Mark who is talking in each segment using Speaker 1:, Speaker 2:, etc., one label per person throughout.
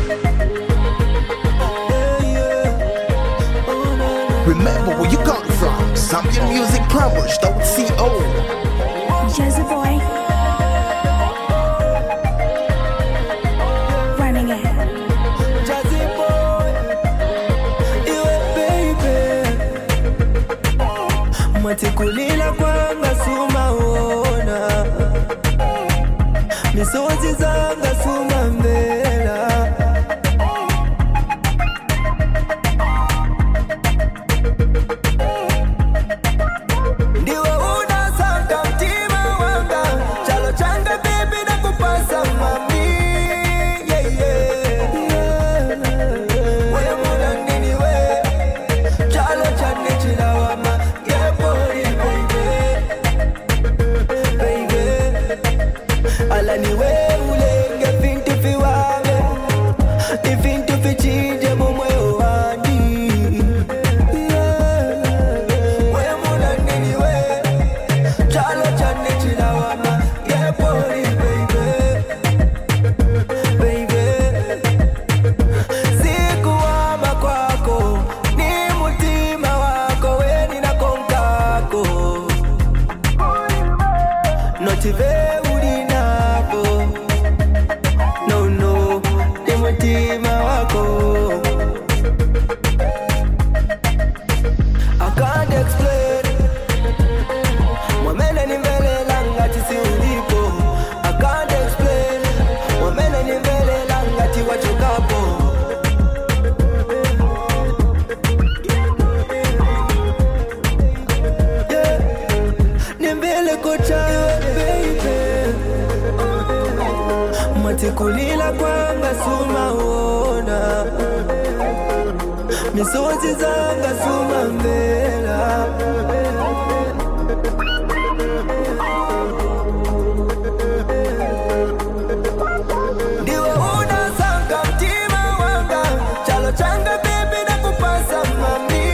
Speaker 1: Remember where you come from. Zambian Music Plumbers, .co.
Speaker 2: Jazzy boy, running it.
Speaker 3: Jazzy boy, you baby. Matikulila kwanga sumaona, misozi zanga sumambela. Matikulila kwanga sumaona, misozi zanga sumambela. Ndiwe unasanga mtima wanga, chalo changa baby na kupasa mami.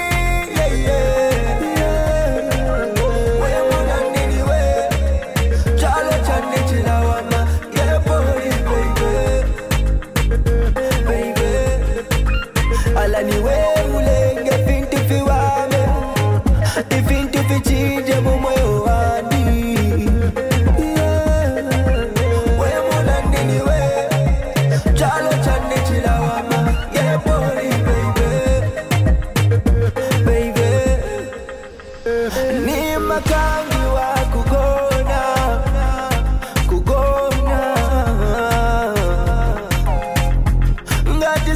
Speaker 3: Wewe mwana nini we, chalo chane chilawama. Alaniwe ulenge fintu fiwame, ifintu fichinje mumoyo wani. We muna nini we, chalo chane chilawama. Yeah boy baby, ni makangi wa kugona, kugona. Ngati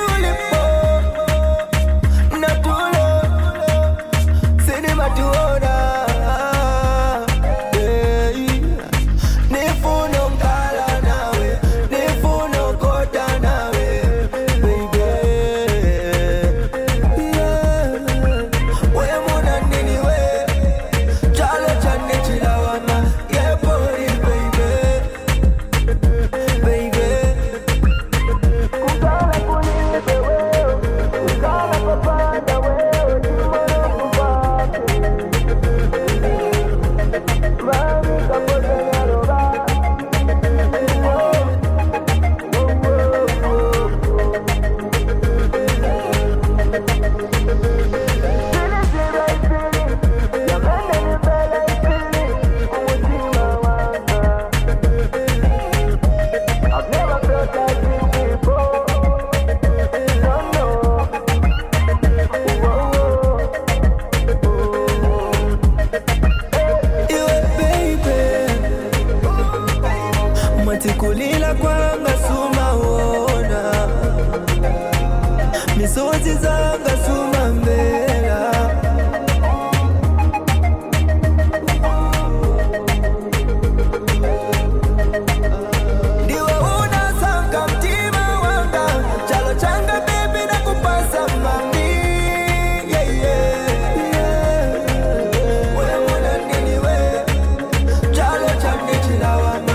Speaker 3: Matikulila kwanga sumaona, misozi zanga sumambela. Ndiwe unasanga mtima wanga, chalo changa baby na kupasa mami. Wewe mwana nini we, chalo chane chilawama.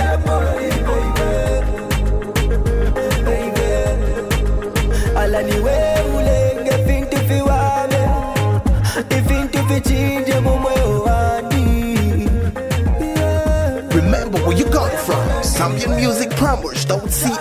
Speaker 3: Alaniwe ulenge fintu fiwame, ifintu fichinje mumoyo wani.
Speaker 1: Remember where you come from. Zambian Music Plumbers, .co.